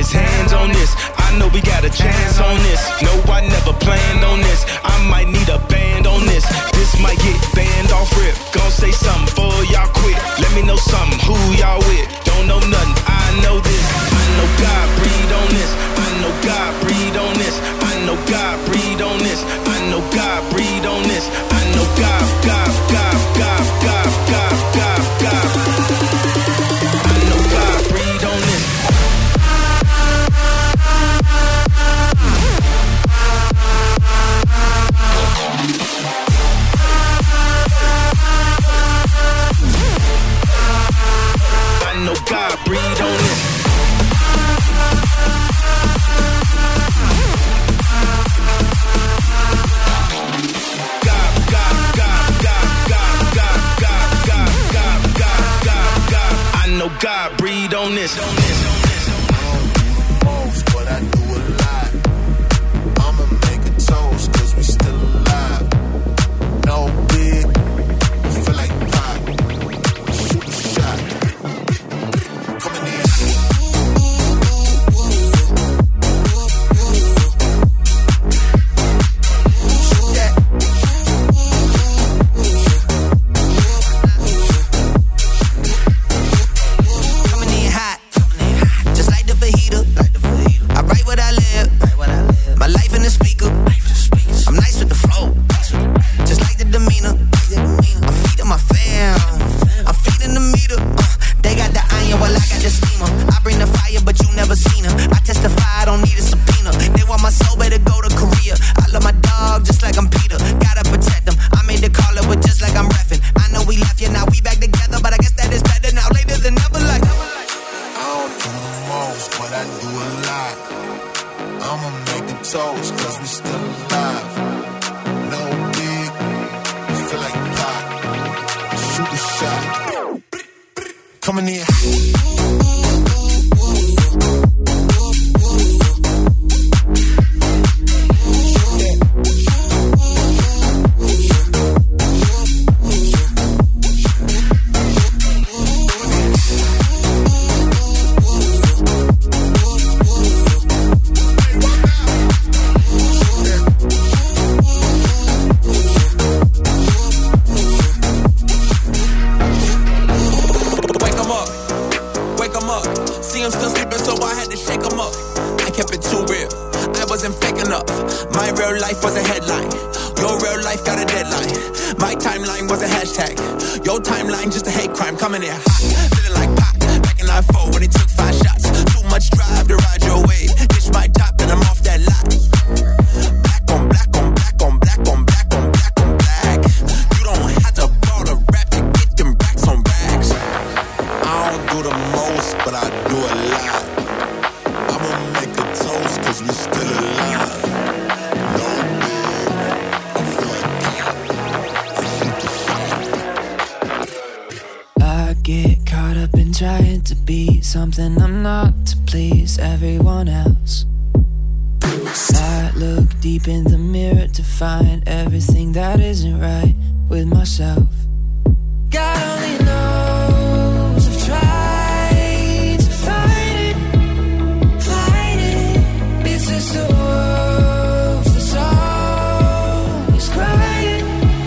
his hands on this. I know we got a chance on this. No, I never planned on this. I might need a band on this. This might get banned off rip. Gon' say something for y'all quit. Let me know something, who y'all with? Don't know nothing, I know this. I know God breathe on this. I know God breathe on this. I know God breathe on this. I know God breathe on this. I know God. I know God breathe on this. I know God breathe on this. I know God breathe on this. But I do a lot. I'ma make a toast, cause we still alive. No big, feel like pop. Shoot a shot. Coming in. Shoot that. Coming in hot, just like the fajita. I write what I live, my life in the speaker. I'm nice with the flow, just like the demeanor. I'm feeding my fam, I'm feeding the meter. They got the iron, well I got the steamer. I bring the fire, but you never seen her. I testify, I don't need a subpoena. They want my soul, better go to Korea. I love my dog, just like I'm Peter. Gotta protect them. I made the call, but just like I'm reffing. I know we left you, now we back together, but I guess that is better now, later than never. Like I don't do the most, but I do a lot. I'ma make a toast, cause we still alive. No big, feel like pop. Shoot a shot. Coming in. See him still sleeping, so I had to shake him up. I kept it too real, I wasn't fake enough. My real life was a headline, your real life got a deadline. My timeline was a hashtag, your timeline just a hate crime. Coming in hot, feeling like Pac, back in 94 when he took 5 shots. Too much drive to ride your wave, ditch my top and I'm off that lot. Black on black on black on black on black on black on black. You don't have to ball a rap to get them racks on racks. I don't do the most, but I do a lot. I'ma make a toast, cause we still alive. No big, I feel like I get caught up in trying to be something I'm not to please everyone else. I look deep in the mirror to find everything that isn't right with myself. God only knows I've tried to fight it. It's just a wolf that's always crying.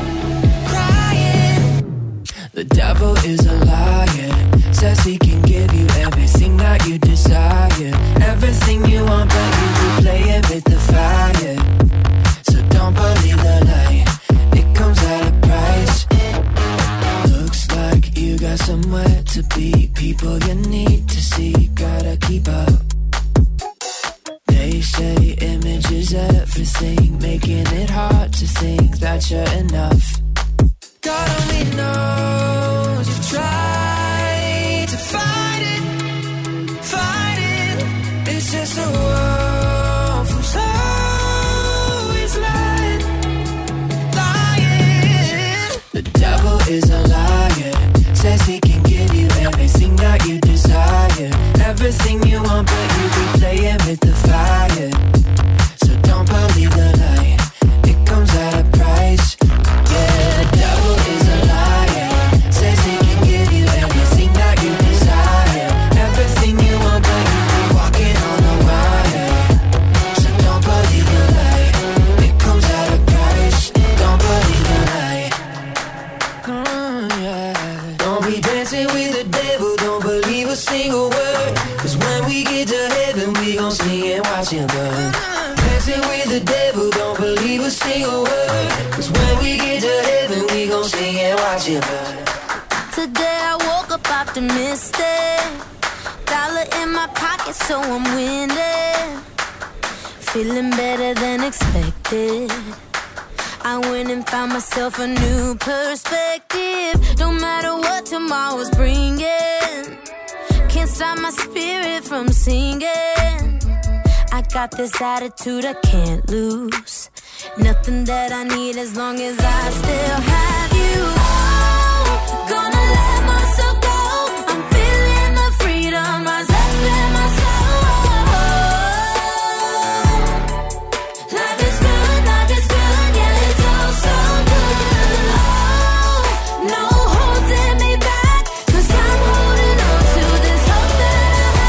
The devil is a liar, says he can give you everything that you desire, everything you want, but you do play it with the fire. So don't believe the lie, it comes at a price. Looks like you got somewhere to be, people you need to see, gotta keep up. They say image is everything, making it hard to think that you're enough. God only knows you've tried and watch it burn. Today I woke up optimistic. Dollar in my pocket, so I'm winning. Feeling better than expected. I went and found myself a new perspective. No matter what tomorrow's bringing, can't stop my spirit from singing. I got this attitude I can't lose. Nothing that I need as long as I still have you. Oh, gonna let myself go. I'm feeling the freedom rise up in my soul. Life is good, yeah, it's all so good. Oh, no holding me back, 'cause I'm holding on to this hope that I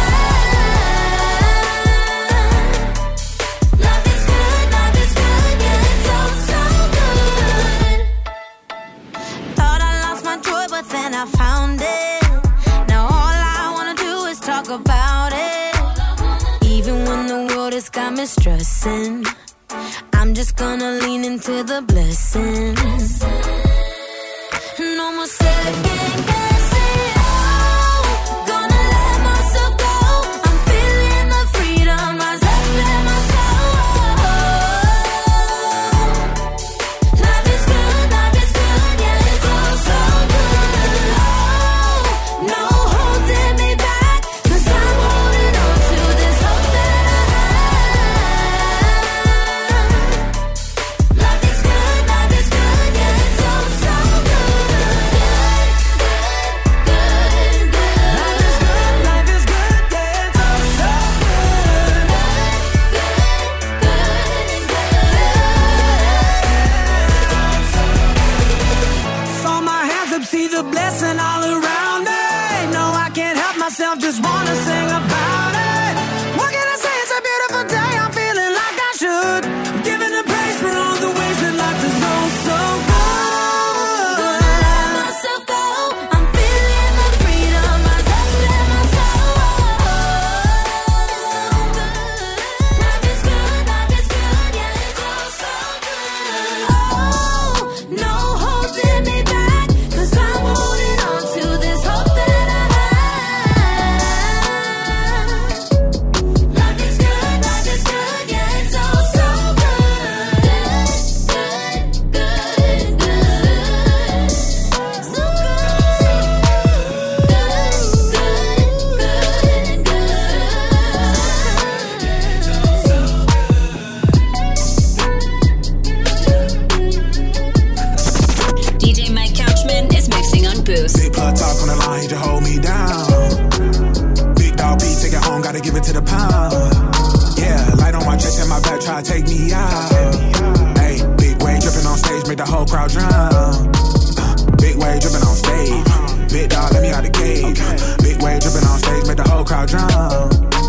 have. Life is good, yeah, it's all so good. Thought I lost my joy, but then I found it. Now all I wanna do is talk about it. Even when the world has got me stressing, I'm just gonna lean into the blessings. No more second guessing. Oh, gonna let myself go. I'm feeling the freedom rise up in my soul. Life is good, yeah, it's all so good. Oh, no holding me back, 'cause I'm holding on to this hope that I have. Life is good, yeah, it's all so good. Throw my hands up, see the blessing all around me. No, I can't help myself, just wanna sing about it. What can I say? It's a beautiful day, I'm feeling like I should. Giving the praise for all the ways that life is so good. Gonna let myself go. I'm feeling the freedom rise up in my soul. Life is good, yeah, it's all so good. Oh, no holding me back, 'cause I'm holding on to this hope that I have. Life is good, yeah, it's all so good. So DJ Mike Couchman is mixing on Boost. Big plug talk on the line, just hold me down. Big dog P, take it home, gotta give it to the pound. Yeah, light on my chest and my back, try to take me out. Hey, big wave dripping on stage, make the whole crowd drown. Big wave dripping on stage. Big dog, let me out the cage. Big wave dripping on stage, make the whole crowd drown.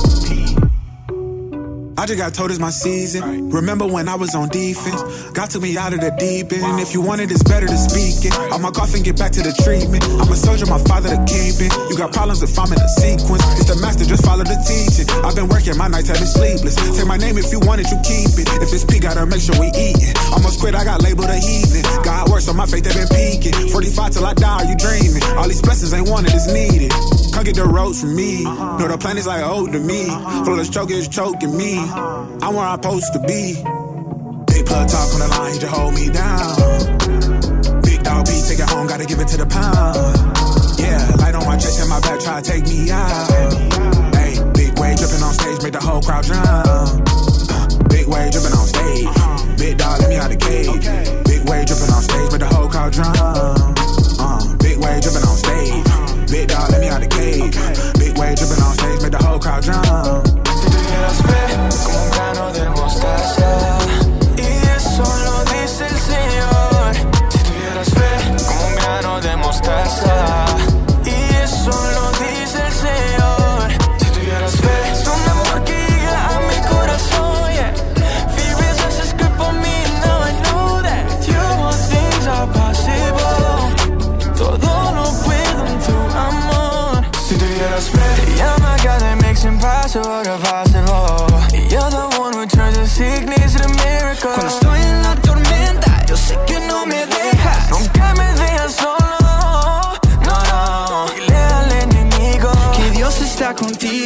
I just got told it's my season. Remember when I was on defense? God took me out of the deep end. And if you want it, it's better to speak it. I'm a cough and get back to the treatment. I'm a soldier, my father the kingpin. You got problems if I'm in a sequence. It's the master, just follow the teaching. I've been working, my nights have been sleepless. Say my name if you want it, you keep it. If it's peak, gotta make sure we eat it. Almost quit, I got labeled a heathen. God works, so my faith have been peaking. 45 till I die, you dreaming. All these blessings ain't wanted, it's needed. Come get the roads from me. Know the plan is like old to me. Flawless choke is choking me. I'm where I'm supposed to be. Big plug talk on the line, just hold me down. Big dog B, take it home, gotta give it to the pound. Yeah, light on my chest and my back, try to take me out. Hey, big wave dripping on stage, make the whole crowd drown. Big wave dripping on stage. Big dog, let me out the cage. Big wave dripping on stage, make the whole crowd drown. Big wave dripping on stage. Big dog, let me out the cage. Big wave dripping on stage, make the whole crowd drown. Si tú tuvieras fe como un grano de mostaza, y eso lo dice el Señor.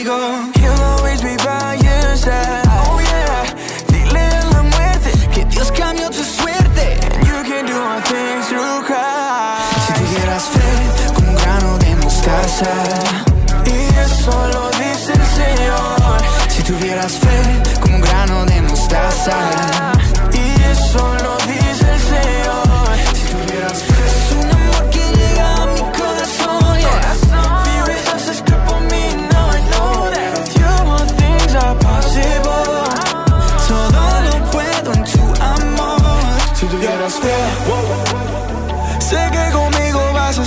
contigo. He'll always be by your side. Oh yeah, dile a la muerte que Dios cambió tu suerte. And you can do all things through Christ. Si tuvieras fe como un grano de mostaza, y eso lo dice el Señor. Si tuvieras fe como un grano de mostaza, y eso lo dice el Señor. Si tuvieras fe, es un amor que llega a mi corazón, yeah. Fear is just a script on me, now I know that with you all things are possible. Todo lo puedo en tu amor. Si tuvieras fe, sé que conmigo vas a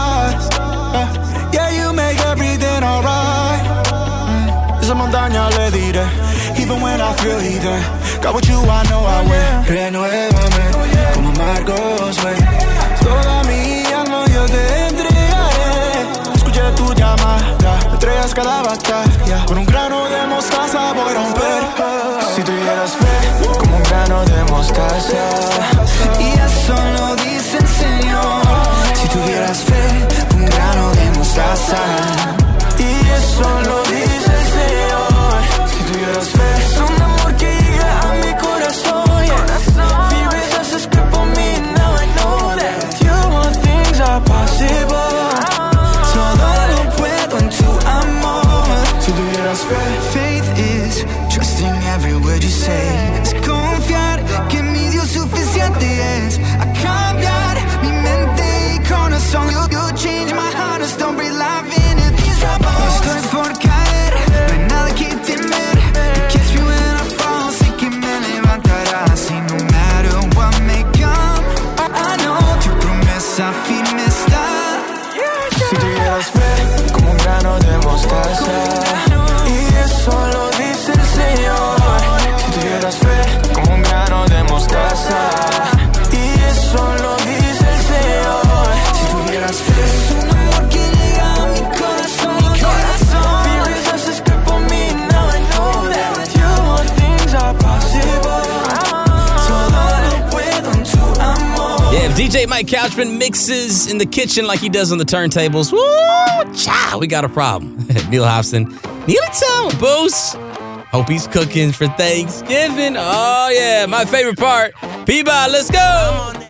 estar. Yeah, you make everything alright. Esa montaña le diré, even when I feel heathen. Got with you, I know I win. Renuévame, como Marcos, wey. Toda mi alma yo te entregaré. Escuché tu llamada, me entregas cada batalla. Con un grano de mostaza voy a romper. Si tuvieras fe, como un grano de mostaza, y eso lo dice el Señor. Si tuvieras fe, como un grano de mostaza, y eso lo dice el Señor. Si tuvieras fe, es un amor que llega a mi corazón, yeah. Fear is just a script on me, now I know that with you all things are possible. Todo lo puedo en tu amor. Si tuvieras fe, faith is trusting every word you say. Es confiar que mi Dios suficiente es a cambiar mi mente y corazón. You change my heart and don't breathe life in it. Estoy por caer, no hay nada que temer. You catch me when I fall, sé que me levantarás. Y no matter what may come, I know tu promesa firme está. Si tuvieras fe, como un grano de mostaza, y eso lo dice el Señor. Si tuvieras fe, como un grano de mostaza, y eso lo dice el Señor. Si tuvieras fe, es un amor que llega a mi corazón. Fear is just a script on me, now I know that with you all things are possible. Todo lo puedo en tu amor. Yeah, if DJ Mike Couchman mixes in the kitchen like he does on the turntables, woo, cha, we got a problem. Neil Hobson, Neely Town, Boost. Hope he's cooking for Thanksgiving. Oh, yeah, my favorite part. P-Bot, let's go.